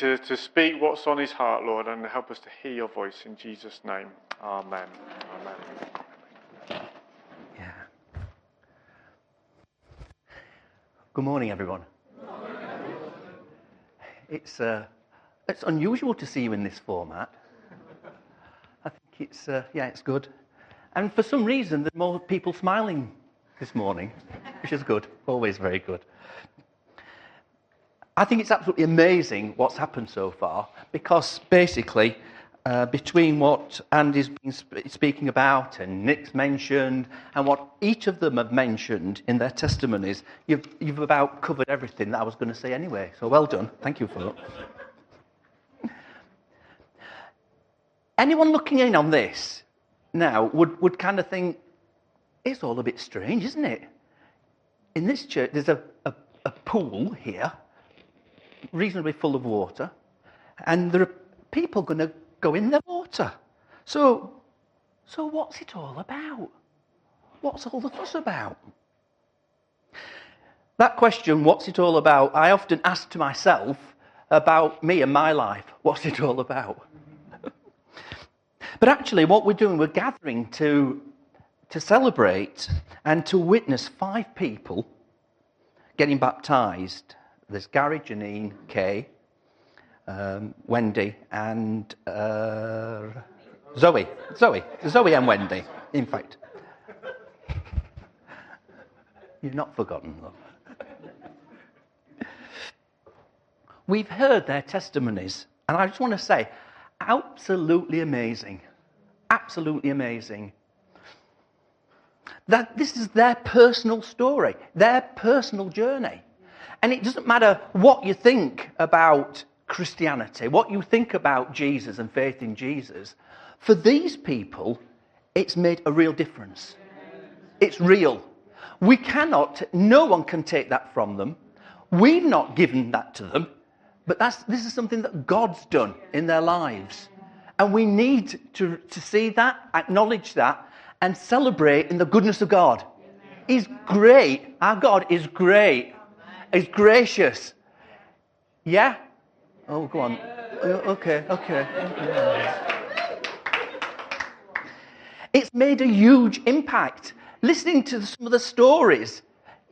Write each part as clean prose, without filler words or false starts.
to speak what's on his heart, Lord, and help us to hear your voice in Jesus' name. Amen. Amen. Yeah. Good morning, everyone. It's unusual to see you in this format. I think it's good. And for some reason, there are more people smiling this morning, which is good. Always very good. I think it's absolutely amazing what's happened so far, because basically, between what Andy's been speaking about and Nick's mentioned, and what each of them have mentioned in their testimonies, you've about covered everything that I was going to say anyway. So well done. Thank you for that. Anyone looking in on this now would kind of think, it's all a bit strange, isn't it? In this church, there's a pool here, reasonably full of water, and there are people going to go in the water. So what's it all about? What's all the fuss about? That question, what's it all about, I often ask to myself about me and my life. What's it all about? But actually what we're doing, we're gathering to celebrate and to witness 5 people getting baptised. There's Gary, Janine, Kay, Wendy, and Zoe. Zoe and Wendy, in fact. You're not forgotten, love. We've heard their testimonies, and I just want to say, absolutely amazing. Absolutely amazing. That this is their personal story, their personal journey. And it doesn't matter what you think about Christianity, what you think about Jesus and faith in Jesus. For these people, it's made a real difference. It's real. No one can take that from them. We've not given that to them. But this is something that God's done in their lives. And we need to see that, acknowledge that, and celebrate in the goodness of God. He's great. Our God is great. He's gracious. Yeah? Oh, go on. Okay. It's made a huge impact. Listening to some of the stories,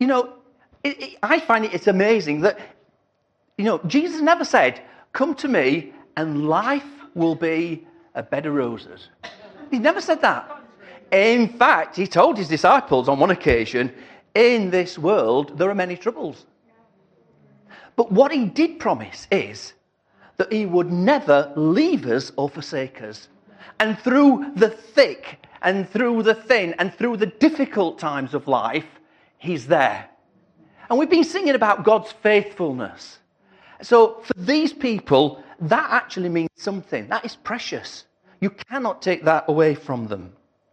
I find it's amazing that, Jesus never said, come to me and life will be a bed of roses. He never said that. In fact, he told his disciples on one occasion, in this world there are many troubles. But what he did promise is that he would never leave us or forsake us. And through the thick and through the thin and through the difficult times of life, he's there. And we've been singing about God's faithfulness. So for these people, that actually means something. That is precious. You cannot take that away from them.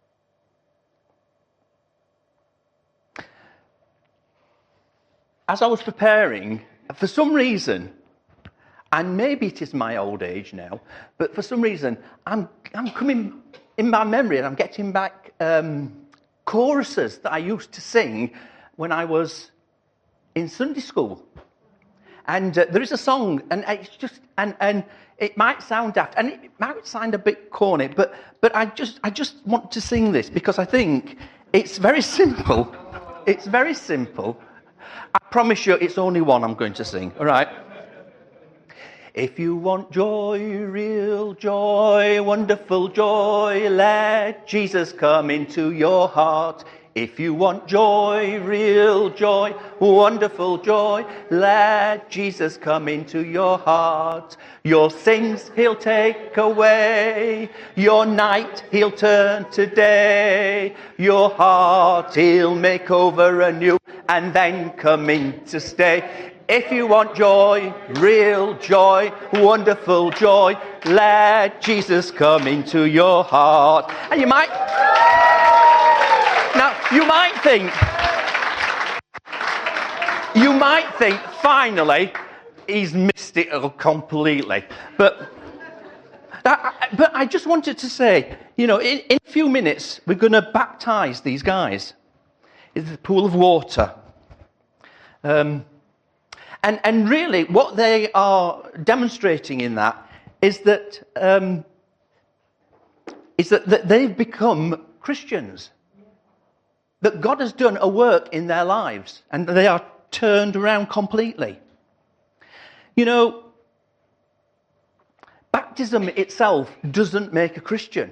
As I was preparing, for some reason, and maybe it is my old age now, but for some reason, I'm coming in my memory and I'm getting back choruses that I used to sing when I was in Sunday school. And there is a song, and it's just, and it might sound daft, and it might sound a bit corny, but I just want to sing this because I think it's very simple. It's very simple. I promise you it's only one I'm going to sing, all right? If you want joy, real joy, wonderful joy, let Jesus come into your heart. If you want joy, real joy, wonderful joy, let Jesus come into your heart. Your sins he'll take away, your night he'll turn to day, your heart he'll make over anew and then come in to stay. If you want joy, real joy, wonderful joy, let Jesus come into your heart. And you might think, finally, he's missed it completely. But I just wanted to say, in a few minutes, we're going to baptize these guys in the pool of water. And And really, what they are demonstrating in that is that they've become Christians. That God has done a work in their lives, and they are turned around completely. You know, baptism itself doesn't make a Christian.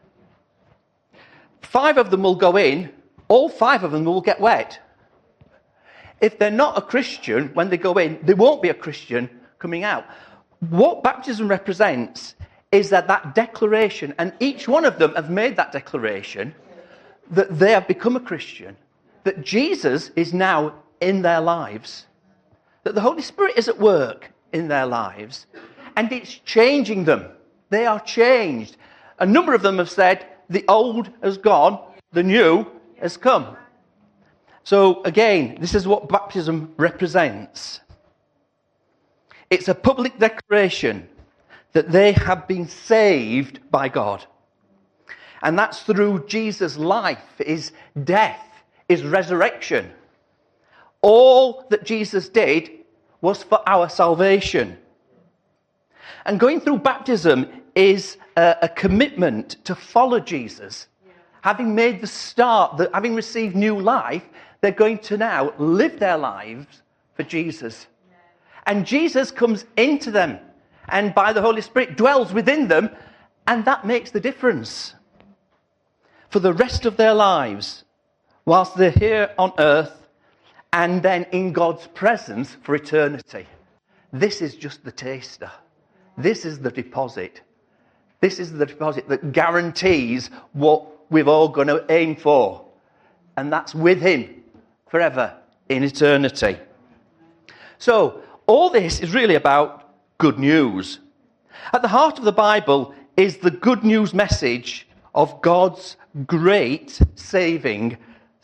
5 of them will go in, all 5 of them will get wet. If they're not a Christian, when they go in, they won't be a Christian coming out. What baptism represents is that declaration, and each one of them have made that declaration, that they have become a Christian, that Jesus is now in their lives, that the Holy Spirit is at work in their lives, and it's changing them. They are changed. A number of them have said, the old has gone, the new has come. So again, this is what baptism represents. It's a public declaration that they have been saved by God. And that's through Jesus' life, his death, his resurrection. All that Jesus did was for our salvation. And going through baptism is a commitment to follow Jesus. Having made the start, having received new life, they're going to now live their lives for Jesus. And Jesus comes into them, and by the Holy Spirit dwells within them, and that makes the difference. For the rest of their lives, whilst they're here on earth, and then in God's presence for eternity. This is just the taster. This is the deposit. This is the deposit that guarantees what we're all going to aim for. And that's with him forever in eternity. So, all this is really about good news. At the heart of the Bible is the good news message of God's great saving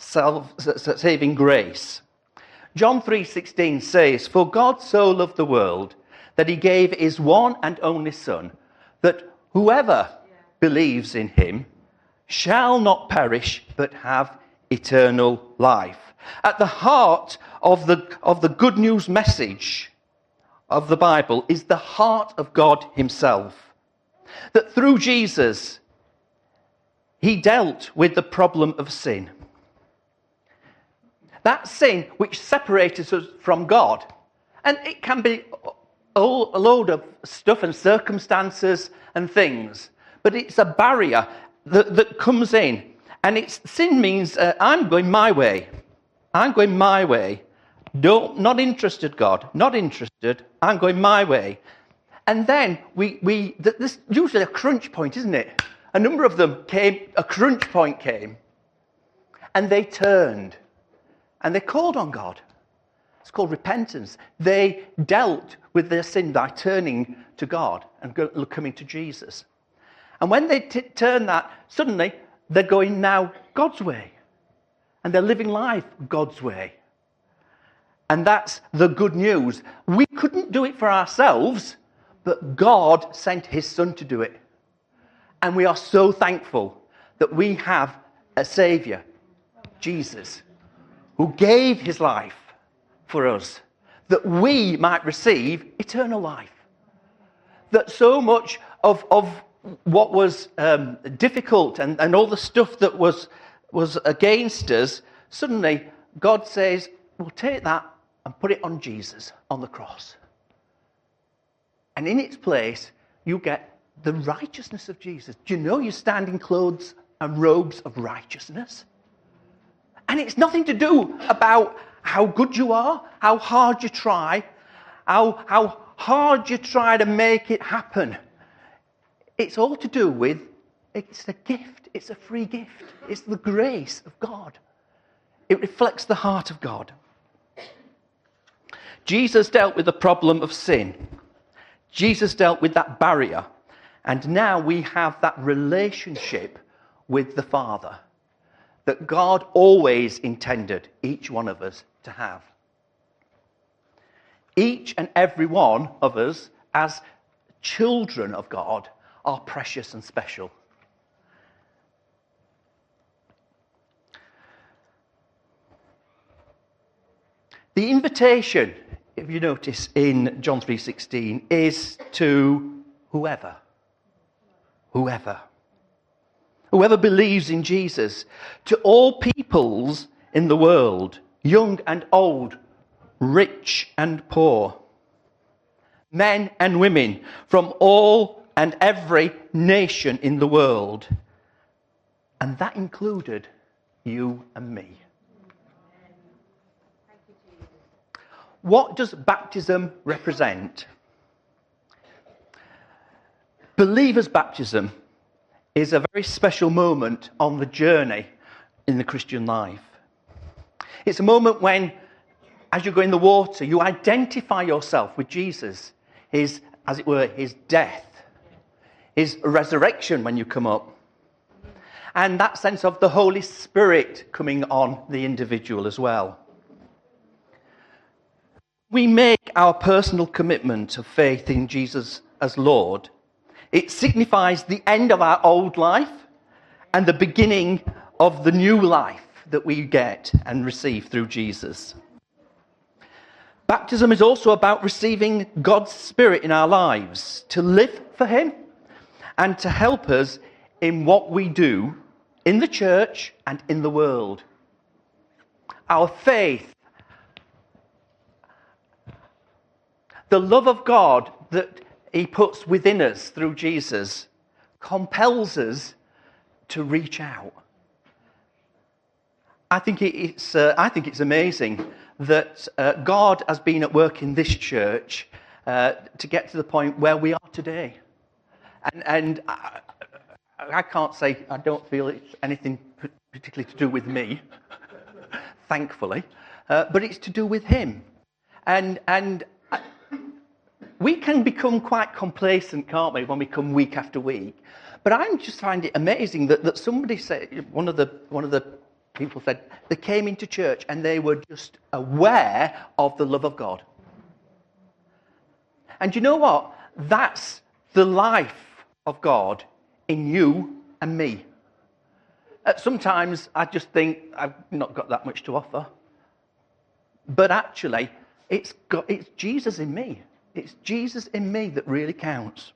grace. John 3:16 says, "For God so loved the world that he gave his one and only Son, that whoever believes in him shall not perish but have eternal life." At the heart of the good news message of the Bible is the heart of God himself. That through Jesus, he dealt with the problem of sin. That sin which separated us from God. And it can be a load of stuff and circumstances and things. But it's a barrier that comes in. And sin means I'm going my way. I'm going my way. Not interested, God. Not interested. I'm going my way. And then this usually a crunch point, isn't it? A number of them a crunch point came. And they turned. And they called on God. It's called repentance. They dealt with their sin by turning to God and coming to Jesus. And when they turn that, suddenly they're going now God's way. And they're living life God's way. And that's the good news. We couldn't do it for ourselves, but God sent his Son to do it. And we are so thankful that we have a Saviour, Jesus, who gave his life for us, that we might receive eternal life. That so much of what was difficult and all the stuff that was against us, suddenly God says, we'll take that and put it on Jesus, on the cross. And in its place, you get the righteousness of Jesus. Do you know you stand in clothes and robes of righteousness? And it's nothing to do about how good you are, how hard you try, how hard you try to make it happen. It's all to do with, it's a gift, it's a free gift. It's the grace of God. It reflects the heart of God. Jesus dealt with the problem of sin. Jesus dealt with that barrier. And now we have that relationship with the Father that God always intended each one of us to have. Each and every one of us, as children of God, are precious and special. The invitation if you notice in John 3:16, is to whoever. Whoever. Whoever believes in Jesus. To all peoples in the world, young and old, rich and poor, men and women from all and every nation in the world. And that included you and me. What does baptism represent? Believer's baptism is a very special moment on the journey in the Christian life. It's a moment when, as you go in the water, you identify yourself with Jesus, his, as it were, his death, his resurrection when you come up, and that sense of the Holy Spirit coming on the individual as well. We make our personal commitment of faith in Jesus as Lord. It signifies the end of our old life and the beginning of the new life that we get and receive through Jesus. Baptism is also about receiving God's Spirit in our lives to live for him and to help us in what we do in the church and in the world. Our faith, the love of God that he puts within us through Jesus, compels us to reach out. I think it's amazing that God has been at work in this church to get to the point where we are today. And I can't say I don't feel it's anything particularly to do with me, thankfully, but it's to do with him. And we can become quite complacent, can't we, when we come week after week? But I just find it amazing that somebody said, one of the people said, they came into church and they were just aware of the love of God. And you know what? That's the life of God in you and me. Sometimes I just think I've not got that much to offer. But actually, it's Jesus in me. It's Jesus in me that really counts.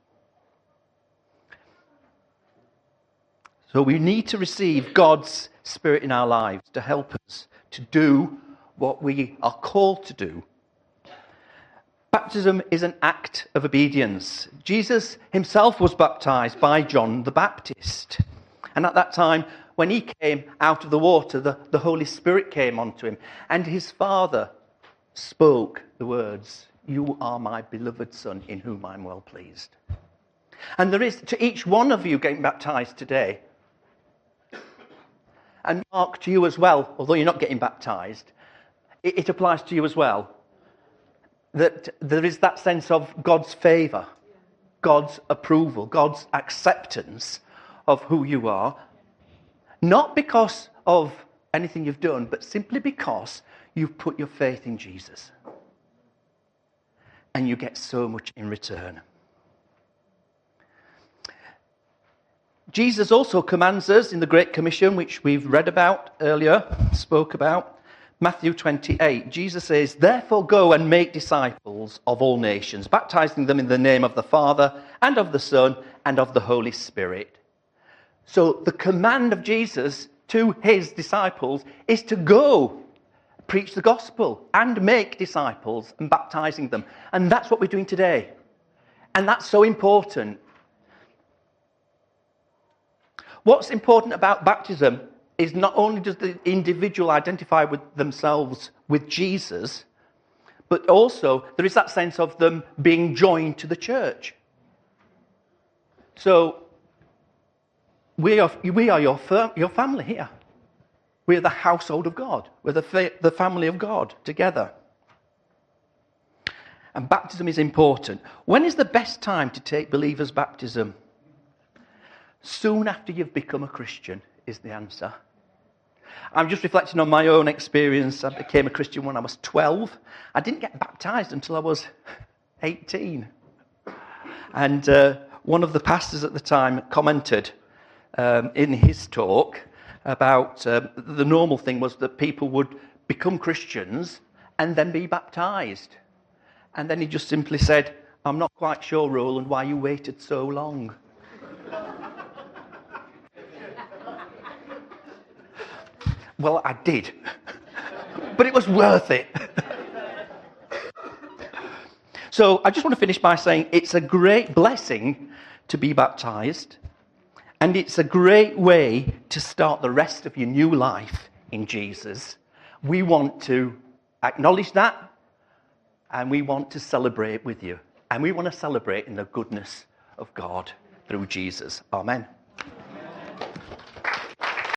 So we need to receive God's Spirit in our lives to help us to do what we are called to do. Baptism is an act of obedience. Jesus himself was baptized by John the Baptist. And at that time, when he came out of the water, the Holy Spirit came onto him. And his Father spoke the words, "You are my beloved Son, in whom I'm well pleased." And there is, to each one of you getting baptized today, and Mark, to you as well, although you're not getting baptized, it applies to you as well, that there is that sense of God's favour, God's approval, God's acceptance of who you are, not because of anything you've done, but simply because you've put your faith in Jesus. And you get so much in return. Jesus also commands us in the Great Commission, which we've read about earlier, spoke about, Matthew 28. Jesus says, "Therefore go and make disciples of all nations, baptizing them in the name of the Father and of the Son and of the Holy Spirit." So the command of Jesus to his disciples is to go preach the gospel and make disciples and baptizing them. And that's what we're doing today. And that's so important. What's important about baptism is not only does the individual identify with themselves with Jesus, but also there is that sense of them being joined to the church. So we are your family here. We're the household of God. We're the family of God together. And baptism is important. When is the best time to take believers' baptism? Soon after you've become a Christian is the answer. I'm just reflecting on my own experience. I became a Christian when I was 12. I didn't get baptized until I was 18. And one of the pastors at the time commented in his talk about the normal thing was that people would become Christians and then be baptized. And then he just simply said, I'm not quite sure, Roland, why you waited so long. Well, I did. But it was worth it. So I just want to finish by saying it's a great blessing to be baptized. And it's a great way to start the rest of your new life in Jesus. We want to acknowledge that, and we want to celebrate with you. And we want to celebrate in the goodness of God through Jesus. Amen.